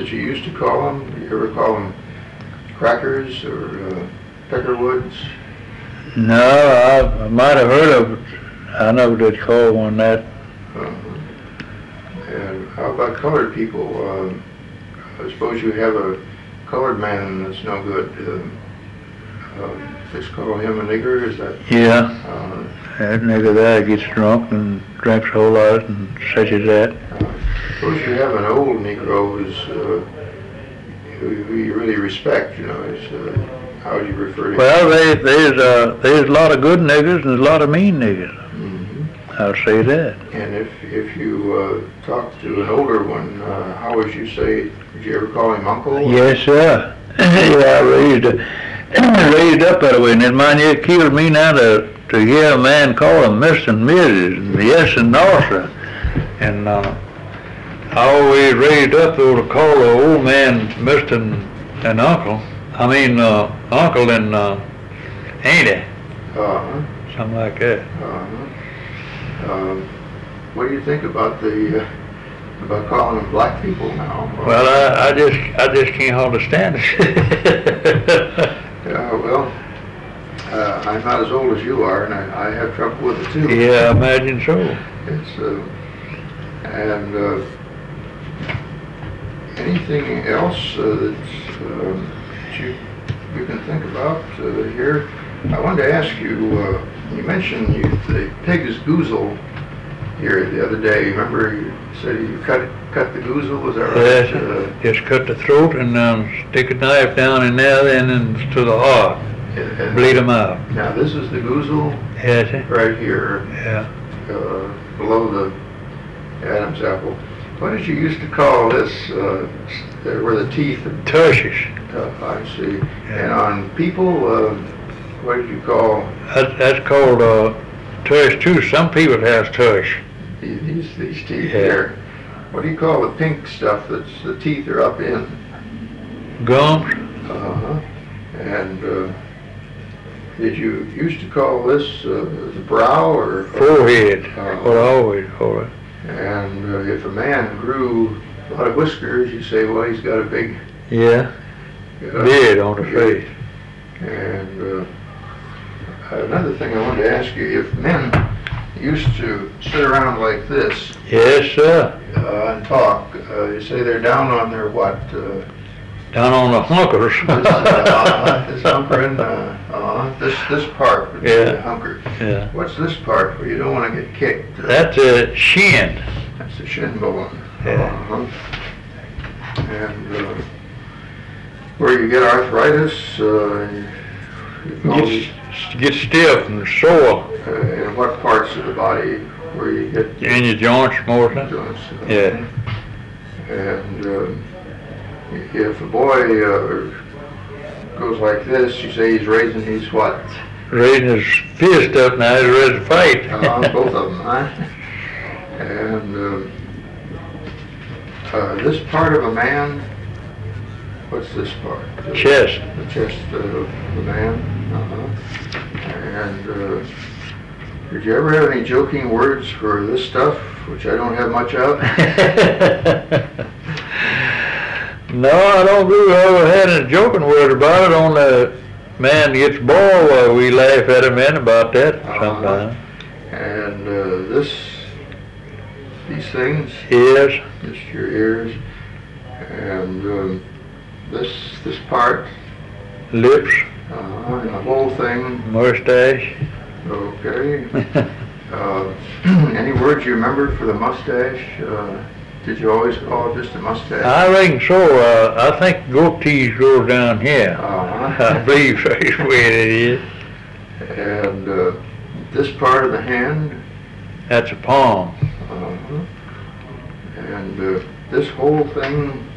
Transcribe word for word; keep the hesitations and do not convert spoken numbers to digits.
that you used to call them? Do you ever call them crackers or uh, peckerwoods? No, I, I might have heard of it. I never did call one that. Uh, and how about colored people? Uh, I suppose you have a colored man that's no good. Uh, uh, just call him a nigger, is that? Yeah. Uh, That nigger there gets drunk and drinks a whole lot and such as that. uh, suppose you have an old Negro who's, uh, who, who you really respect, you know, is, uh, how would you refer to him? Well, they, there's, uh, there's a lot of good niggers and there's a lot of mean niggers. Mm-hmm. I'll say that. And if if you uh, talk to an older one, uh, how would you say, would you ever call him uncle? Yes, sir. Yeah, I raised, raised up that way. And it mind you, it killed me now to, to hear a man call him Mister and Missus and yes and no, sir. And uh, I always raised up though to call the old man Mister and, and Uncle. I mean, uh, Uncle and uh, Auntie. Uh-huh. Something like that. Uh-huh. Um, what do you think about the uh, about calling them black people now? Well, I, I just I just can't hardly stand it. Yeah, well, uh, I'm not as old as you are, and I, I have trouble with it too. Yeah, I imagine so. It's uh, and uh, anything else uh, that's, um, that you you can think about uh, here? I wanted to ask you. Uh, you mentioned you, the pig's goozle here the other day. Remember, you said you cut cut the goozle. Was that right? Yes, Uh, just cut the throat and um, stick a knife down in there and then to the heart. and- and- Bleed them out. Now this is the goozle Yes, sir. right here. Yeah. Uh, below the Adam's apple. What did you used to call this, uh, s- there were the teeth? Tushes. Uh, I see. And on people, uh, what did you call That, that's called uh, tush too. Some people has tush. the- these these teeth Yeah. here? What do you call the pink stuff that's the teeth are up in? Gums. Uh-huh. And uh, did you used to call this uh, the brow or? Forehead. Uh, What I always call it. And uh, if a man grew a lot of whiskers, you say, well, he's got a big Yeah. uh, Beard on the beard. face. And uh, another thing I wanted to ask you, if men used to sit around like this Yes, sir. uh, and talk, uh, you say they're down on their what? Uh, Down on the hunkers. this, uh, this hunkering, uh, uh, this this part would be Yeah. the hunker. Yeah. What's this part where you don't want to get kicked? Uh, That's a shin. That's the shin bone. Yeah. Uh-huh. And uh, where you get arthritis, uh, you call these, Get, get stiff and sore uh, in what parts of the body where you get in your joints more than. joints? Uh, Yeah. And um, if a boy uh, goes like this, you say he's raising his what? Raising his fist up now, he's ready to fight. Uh, both of them, huh? And um, uh, this part of a man, what's this part? The Chest. The chest of the man. Uh-huh. And uh, did you ever have any joking words for this stuff, which I don't have much of? No, I don't really ever had any joking word about it. On the man gets bored, uh, we laugh at him in about that Uh-huh. sometimes. And uh, this, these things, Yes, just your ears, and um, this this part, lips, uh, and the whole thing. mustache. Okay. Uh, any words you remember for the mustache? Uh, did you always call it just a mustache? I reckon so. Uh, I think goatees goes down here. Uh-huh. I believe that's the way it is. And uh, this part of the hand, That's a palm. uh, and uh, this whole thing